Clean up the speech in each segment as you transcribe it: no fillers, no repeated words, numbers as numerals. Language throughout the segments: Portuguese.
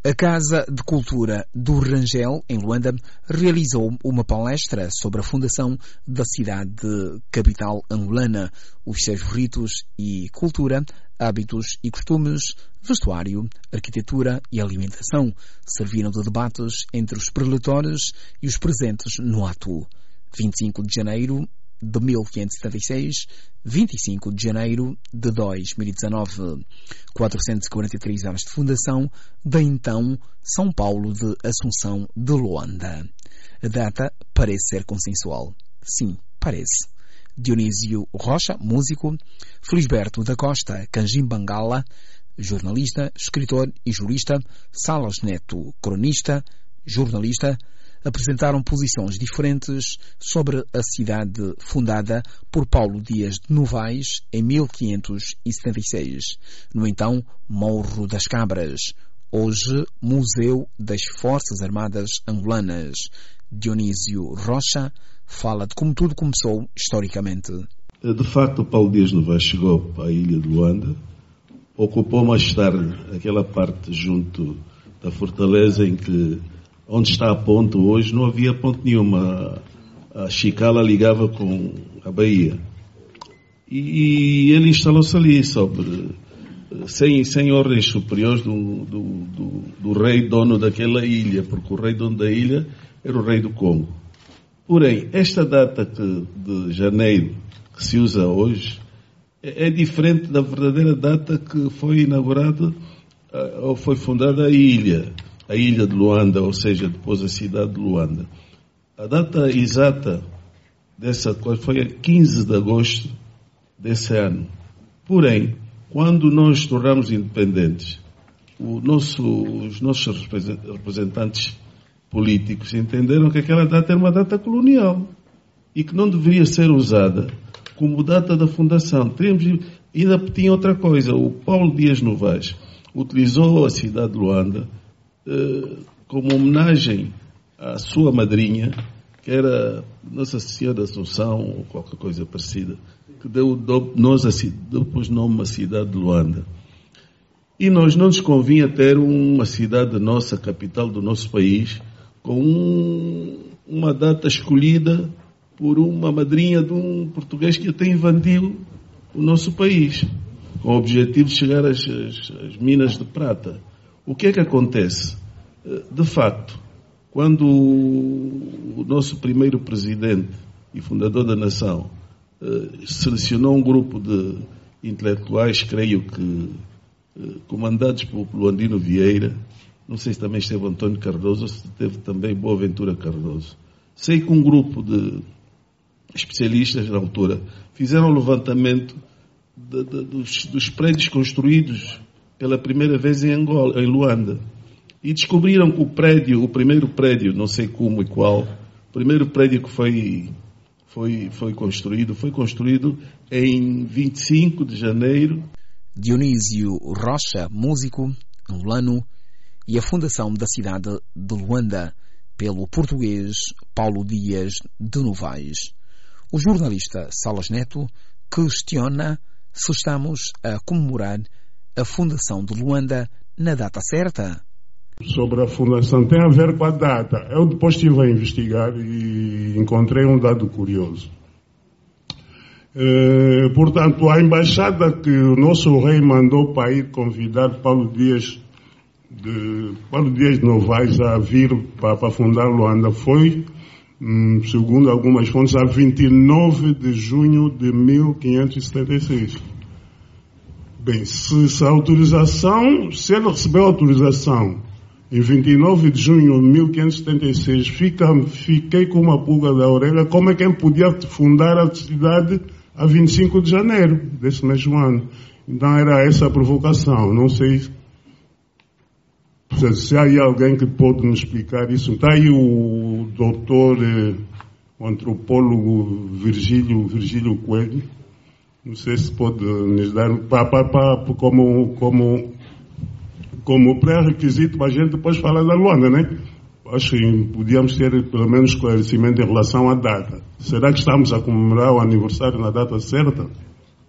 A Casa de Cultura do Rangel, em Luanda, realizou uma palestra sobre a fundação da cidade capital angolana, os seus ritos e cultura, hábitos e costumes, vestuário, arquitetura e alimentação serviram de debates entre os preletores e os presentes no ato. 25 de janeiro de 1576, 25 de janeiro de 2019. 443 anos de fundação da então São Paulo de Assunção de Luanda. A data parece ser consensual. Sim, parece. Dionísio Rocha, músico, Felisberto da Costa Kanjimbangala, jornalista, escritor e jurista, Salas Neto, cronista, jornalista, apresentaram posições diferentes sobre a cidade fundada por Paulo Dias de Novaes em 1576, no então Morro das Cabras, hoje Museu das Forças Armadas Angolanas. Dionísio Rocha fala de como tudo começou historicamente. De facto, Paulo Dias de Novaes chegou para a ilha de Luanda, ocupou mais tarde aquela parte junto da fortaleza em que onde está a ponte hoje, não havia ponte nenhuma. A Chicala ligava com a Bahia. E ele instalou-se ali sobre, sem ordens superiores do rei dono daquela ilha, porque o rei dono da ilha era o rei do Congo. Porém, esta data de janeiro que se usa hoje é diferente da verdadeira data que foi inaugurada ou foi fundada a ilha de Luanda, ou seja, depois a cidade de Luanda. A data exata dessa coisa foi a 15 de agosto desse ano. Porém, quando nós tornamos independentes, os nossos representantes políticos entenderam que aquela data era uma data colonial e que não deveria ser usada como data da fundação. Ainda tinha outra coisa. O Paulo Dias Novaes utilizou a cidade de Luanda como homenagem à sua madrinha, que era Nossa Senhora da Assunção, ou qualquer coisa parecida, que depois nome à cidade de Luanda. E nós não nos convinha ter uma cidade nossa, capital do nosso país, com uma data escolhida por uma madrinha de um português que até invadiu o nosso país, com o objetivo de chegar às minas de prata. O que é que acontece? De facto, quando o nosso primeiro presidente e fundador da nação selecionou um grupo de intelectuais, creio que comandados por Luandino Vieira, não sei se também esteve António Cardoso ou se teve também Boaventura Cardoso. Sei que um grupo de especialistas na altura fizeram um levantamento dos prédios construídos pela primeira vez em Angola, em Luanda. E descobriram que o primeiro prédio, não sei como e qual, o primeiro prédio que foi construído em 25 de janeiro. Dionísio Rocha, músico, angolano, e a fundação da cidade de Luanda pelo português Paulo Dias de Novaes. O jornalista Salas Neto questiona se estamos a comemorar a fundação de Luanda na data certa. Sobre a fundação tem a ver com a data. Eu depois estive a investigar e encontrei um dado curioso. Portanto, a embaixada que o nosso rei mandou para ir convidar Paulo Dias de Novaes a vir para fundar Luanda foi, segundo algumas fontes, a 29 de junho de 1576. Bem, se ele recebeu autorização em 29 de junho de 1576, fiquei com uma pulga da orelha. Como é que ele podia fundar a cidade a 25 de janeiro desse mesmo ano? Então era essa a provocação. Não sei se há aí alguém que pode nos explicar isso. Está aí o doutor, o antropólogo Virgílio Coelho. Não sei se pode nos dar como pré-requisito para a gente depois falar da Luanda, né? Acho que podíamos ter pelo menos esclarecimento em relação à data. Será que estamos a comemorar o aniversário na data certa?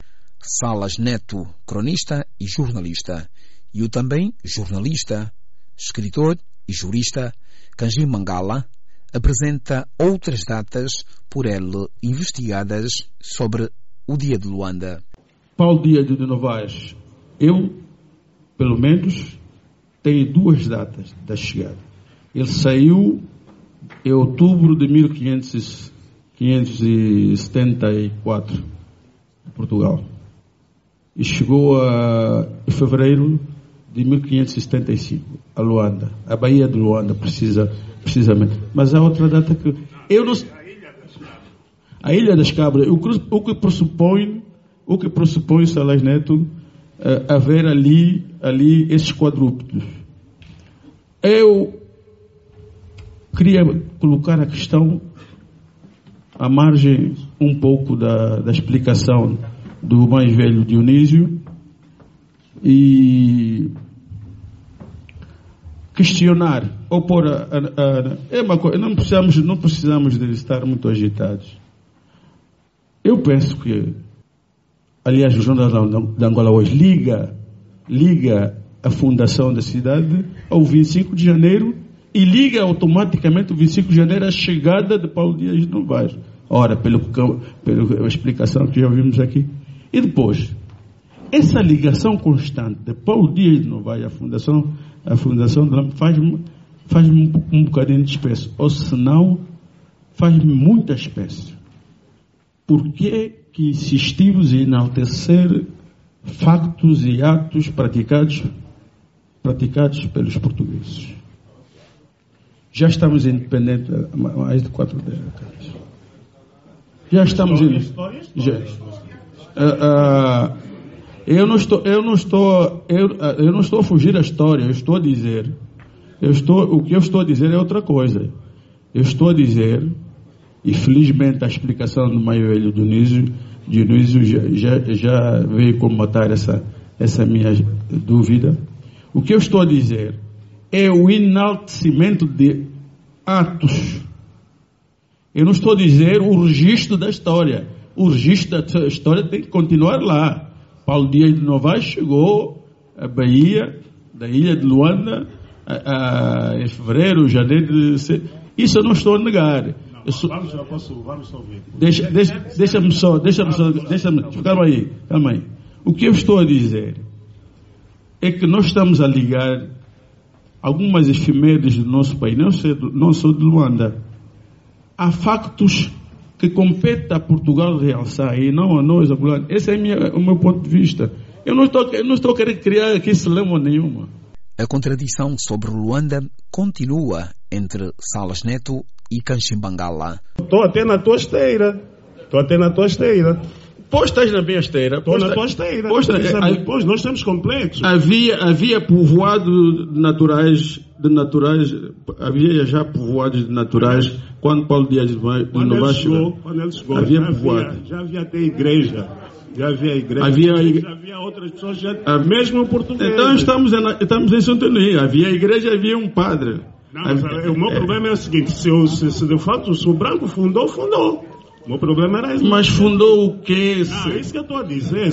Salas Neto, cronista e jornalista. E o também jornalista, escritor e jurista, Kanji Mangala apresenta outras datas por ele investigadas sobre o dia de Luanda. Paulo Dias de Novaes, eu, pelo menos, tenho 2 datas da chegada. Ele saiu em outubro de 1574 de Portugal e chegou em fevereiro de 1575 a Luanda, a Baía de Luanda, precisamente. Mas há outra data que eu não sei. A Ilha das Cabras, o que pressupõe Salas Neto haver ali esses quadrúpedes. Eu queria colocar a questão à margem um pouco da explicação do mais velho Dionísio e questionar ou pôr é uma coisa, não precisamos de estar muito agitados. Eu penso que, aliás, o Jornal de Angola hoje liga a fundação da cidade ao 25 de janeiro e liga automaticamente o 25 de janeiro à chegada de Paulo Dias de Novaes. Ora, pela explicação que já vimos aqui. E depois, essa ligação constante de Paulo Dias de Novaes à fundação faz-me um bocadinho de espécie. Ou senão, faz-me muita espécie. Por que insistimos em enaltecer factos e atos praticados pelos portugueses? Já estamos independentes há mais de 4 décadas. Já estamos eu não estou a fugir da história. O que eu estou a dizer é outra coisa. Eu estou a dizer, e felizmente a explicação do mais velho Dionísio já veio combater essa minha dúvida. O que eu estou a dizer é o enaltecimento de atos. Eu não estou a dizer o registro da história. O registro da história tem que continuar lá. Paulo Dias de Novaes chegou à Bahia, da ilha de Luanda, em fevereiro, janeiro. Isso eu não estou a negar. Vamos só ver. Deixa-me só. Calma aí. O que eu estou a dizer é que nós estamos a ligar algumas efemérides do nosso país, não sou de Luanda. Há factos que compete a Portugal realçar e não a nós, a Luanda. Esse é o meu ponto de vista. Eu não estou querendo criar aqui celema nenhuma. A contradição sobre Luanda continua entre Salas Neto e Kanji Mangala. Estou até na tua esteira. Pois estás na minha esteira. Estou na tua esteira. Pois nós temos complexos. Havia povoado de naturais, havia já povoados de naturais quando Paulo Dias de Novaes chegou. Quando ele chegou, havia povoado. Já havia até igreja. Havia outras pessoas, mesmo portugueses. Então estamos em sintonia. Havia igreja, havia um padre. Não, o meu problema é o seguinte: se de fato o branco fundou. O meu problema era esse. Mas fundou o quê? Não, é isso que eu estou a dizer.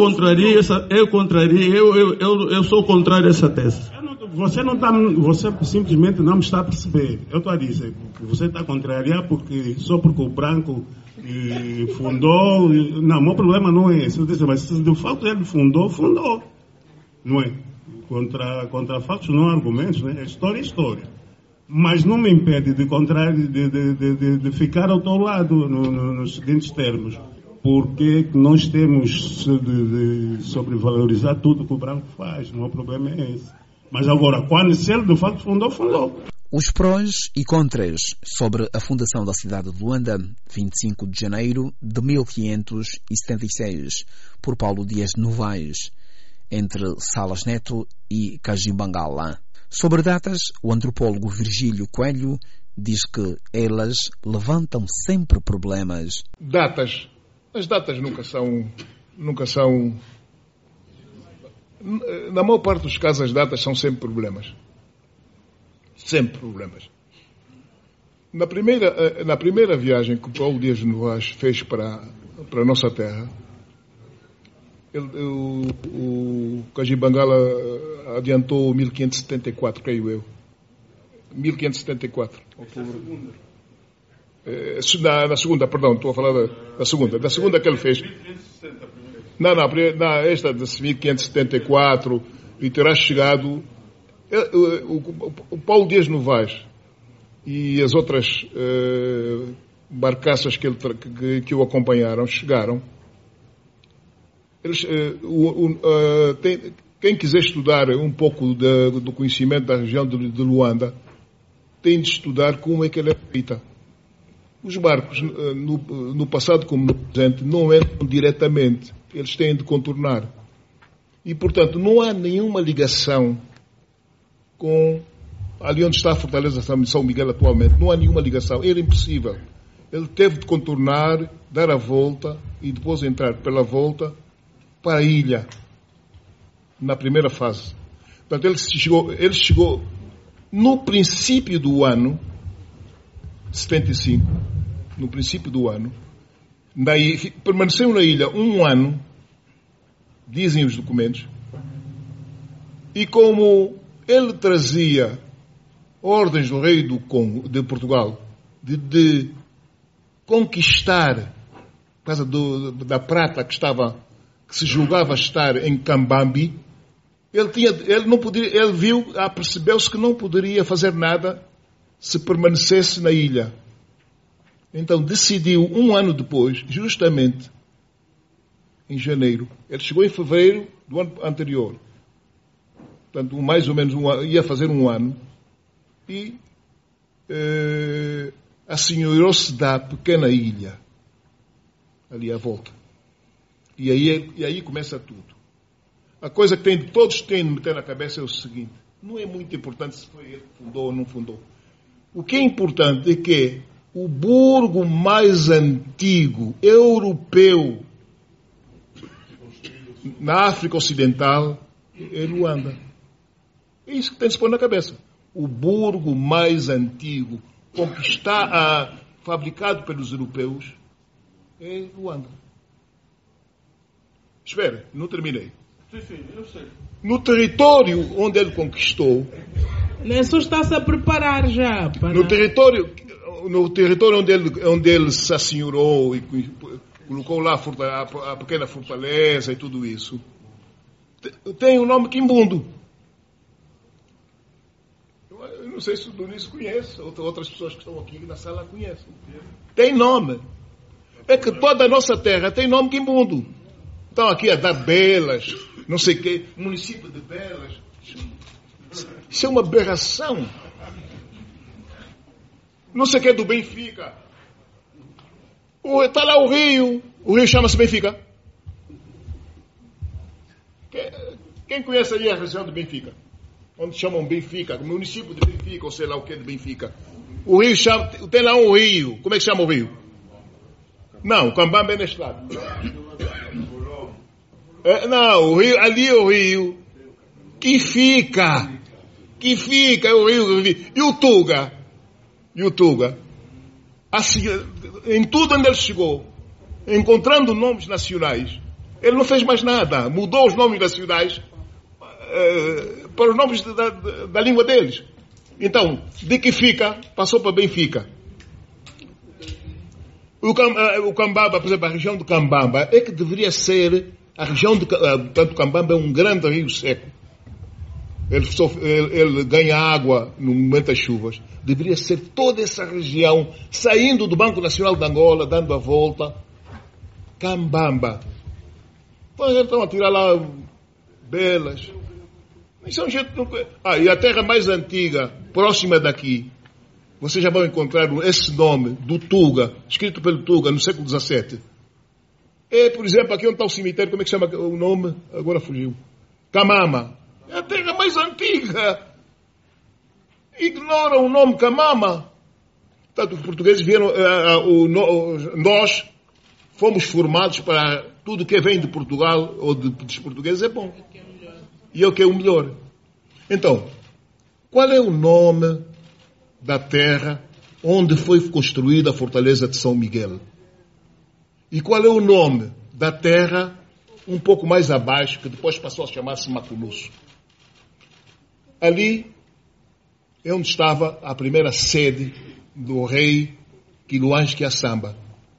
Eu sou contrário a essa tese. Você simplesmente não me está a perceber. Eu estou a dizer que você está a contrariar só porque o branco fundou. Não, o meu problema não é esse. Eu disse, mas se de fato ele fundou. Não é? Contra fatos não há argumentos, né? História é história. Mas não me impede de ficar ao teu lado nos seguintes termos. Porque nós temos de sobrevalorizar tudo que o branco faz. O meu problema é esse. Mas agora, se ele de facto fundou. Os prós e contras sobre a fundação da cidade de Luanda, 25 de janeiro de 1576, por Paulo Dias de Novaes, entre Salas Neto e Kanji Mangala. Sobre datas, o antropólogo Virgílio Coelho diz que elas levantam sempre problemas. As datas nunca são. Na maior parte dos casos, as datas são sempre problemas. Sempre problemas. Na primeira viagem que o Paulo Dias de Novaes fez para a nossa terra, O Kajibangala adiantou 1574, creio eu. 1574. Na segunda, perdão, estou a falar da segunda. Da segunda que ele fez. Não, esta de 1574 e terá chegado. O Paulo Dias Novaes e as outras barcaças que o acompanharam chegaram. Eles, quem quiser estudar um pouco do conhecimento da região de Luanda tem de estudar como é que ela é feita. Os barcos, no passado como no presente, não entram diretamente. Eles têm de contornar. E, portanto, não há nenhuma ligação com ali onde está a Fortaleza de São Miguel atualmente. Não há nenhuma ligação. Era impossível. Ele teve de contornar, dar a volta e depois entrar pela volta para a ilha, na primeira fase. Portanto, ele chegou no princípio do ano 75, no princípio do ano, permaneceu na ilha um ano, dizem os documentos, e como ele trazia ordens do rei do Congo, de Portugal, de conquistar, por causa da prata que se julgava estar em Cambambi, ele viu, percebeu-se que não poderia fazer nada se permanecesse na ilha. Então decidiu, um ano depois, justamente em janeiro, ele chegou em fevereiro do ano anterior, portanto mais ou menos ia fazer um ano, e assenhorou-se da pequena ilha ali à volta. E aí começa tudo. A coisa que todos têm de meter na cabeça é o seguinte: não é muito importante se foi ele que fundou ou não fundou. O que é importante é que o burgo mais antigo europeu na África Ocidental é Luanda. É isso que tem de se pôr na cabeça. O burgo mais antigo fabricado pelos europeus é Luanda. Espera, não terminei. Sim, eu sei. No território onde ele conquistou... Nelson está-se a preparar já para... No território onde ele se assenhorou e colocou lá a pequena fortaleza e tudo isso, tem o nome Quimbundo. Eu não sei se o Doniz conhece, outras pessoas que estão aqui na sala conhecem. Tem nome. É que toda a nossa terra tem nome Quimbundo. Estão aqui a dar Belas, não sei o quê, município de Belas. Isso é uma aberração. Não sei o que é do Benfica. Está lá o rio chama-se Benfica. Quem conhece aí a região de Benfica? Onde chamam Benfica, o município de Benfica, ou sei lá o que é de Benfica. O rio tem lá um rio. Como é que chama o rio? Não, o Cambambe é neste lado. Não, o rio, ali é o rio que fica é o rio. E o Tuga, assim, em tudo onde ele chegou, encontrando nomes nacionais, ele não fez mais nada, mudou os nomes nacionais para os nomes da língua deles. Então, de que fica, passou para Benfica. O Cambamba, por exemplo, a região do Cambamba é que deveria ser a região de... Portanto, o Cambamba é um grande rio seco. Ele ganha água no momento das chuvas. Deveria ser toda essa região, saindo do Banco Nacional de Angola, dando a volta. Cambamba. Então, eles estão a tirar lá Belas. Isso é um jeito... e a terra mais antiga, próxima daqui, vocês já vão encontrar esse nome do Tuga, escrito pelo Tuga no século XVII. É, por exemplo, aqui onde está o cemitério, como é que chama o nome? Agora fugiu. Camama. É a terra mais antiga. Ignoram o nome Camama. Portanto, os portugueses vieram... nós fomos formados para tudo que vem de Portugal ou dos portugueses é bom. E é o que é o melhor. Então, qual é o nome da terra onde foi construída a fortaleza de São Miguel? E qual é o nome da terra um pouco mais abaixo, que depois passou a chamar-se Maculusso. Ali é onde estava a primeira sede do rei Quiluange Quiaçamba,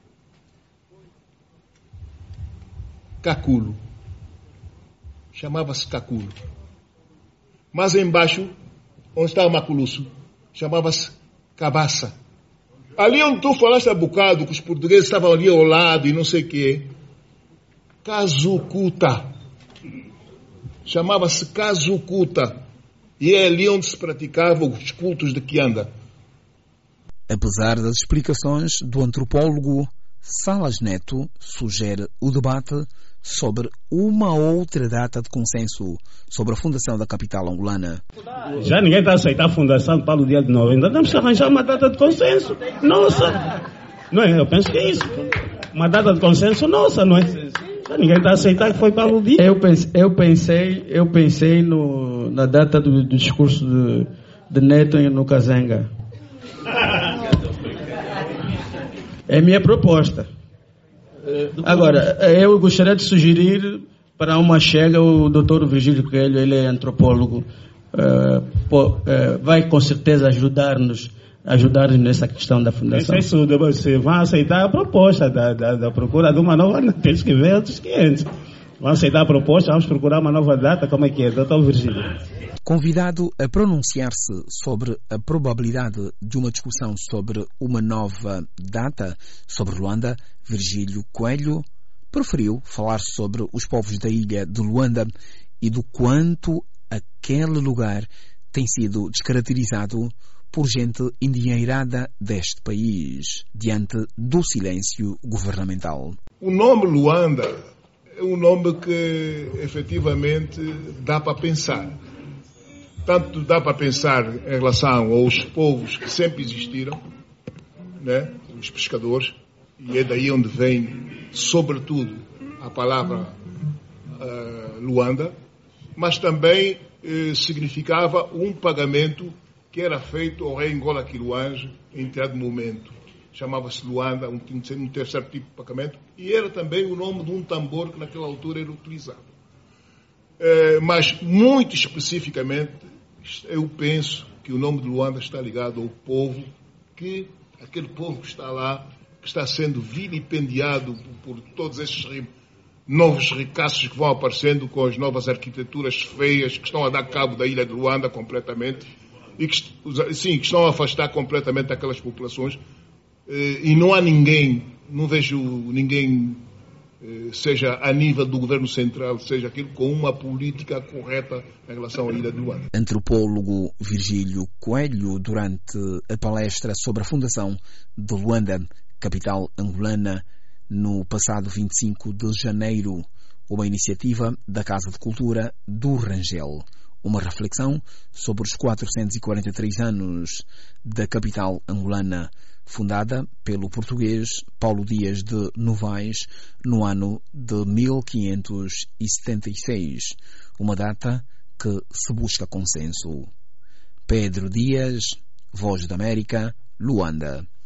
Caculo. Chamava-se Caculo. Mas embaixo, onde estava Maculusso, chamava-se Cabaça. Ali onde tu falaste há bocado, que os portugueses estavam ali ao lado e não sei o quê, Cazucuta. Chamava-se Cazucuta. E é ali onde se praticavam os cultos de Quianda. Apesar das explicações do antropólogo, Salas Neto sugere o debate sobre uma outra data de consenso sobre a fundação da capital angolana. Já ninguém está a aceitar a fundação para o dia de novembro. Temos que arranjar uma data de consenso. Nossa! Não é? Eu penso que é isso. Uma data de consenso nossa, não é? Já ninguém está a aceitar que foi para o dia. Eu pensei na data do discurso de Neto no Kazenga. É a minha proposta. Agora, eu gostaria de sugerir para uma chega o Dr. Virgílio Coelho, ele é antropólogo, vai com certeza ajudar-nos nessa questão da fundação. Não sei se você vai aceitar a proposta da procura de uma nova data. Temos que ver outros 500. Vamos aceitar a proposta, vamos procurar uma nova data. Como é que é, Dr. Virgílio? Convidado a pronunciar-se sobre a probabilidade de uma discussão sobre uma nova data sobre Luanda, Virgílio Coelho preferiu falar sobre os povos da ilha de Luanda e do quanto aquele lugar tem sido descaracterizado por gente endinheirada deste país, diante do silêncio governamental. O nome Luanda é um nome que efetivamente dá para pensar. Tanto dá para pensar em relação aos povos que sempre existiram, né? Os pescadores, e é daí onde vem, sobretudo, a palavra Luanda, mas também significava um pagamento que era feito ao rei Ngola Quiluange em determinado momento. Chamava-se Luanda, um terceiro tipo de pagamento, e era também o nome de um tambor que naquela altura era utilizado. Mas, muito especificamente, eu penso que o nome de Luanda está ligado ao povo, aquele povo que está lá, que está sendo vilipendiado por todos esses novos ricaços que vão aparecendo com as novas arquiteturas feias que estão a dar cabo da ilha de Luanda completamente e que estão a afastar completamente aquelas populações. E não há ninguém, não vejo ninguém, seja a nível do governo central, seja aquilo, com uma política correta em relação à ilha de Luanda. Antropólogo Virgílio Coelho, durante a palestra sobre a fundação de Luanda, capital angolana, no passado 25 de janeiro, uma iniciativa da Casa de Cultura do Rangel. Uma reflexão sobre os 443 anos da capital angolana, fundada pelo português Paulo Dias de Novaes no ano de 1576, uma data que se busca consenso. Pedro Dias, Voz da América, Luanda.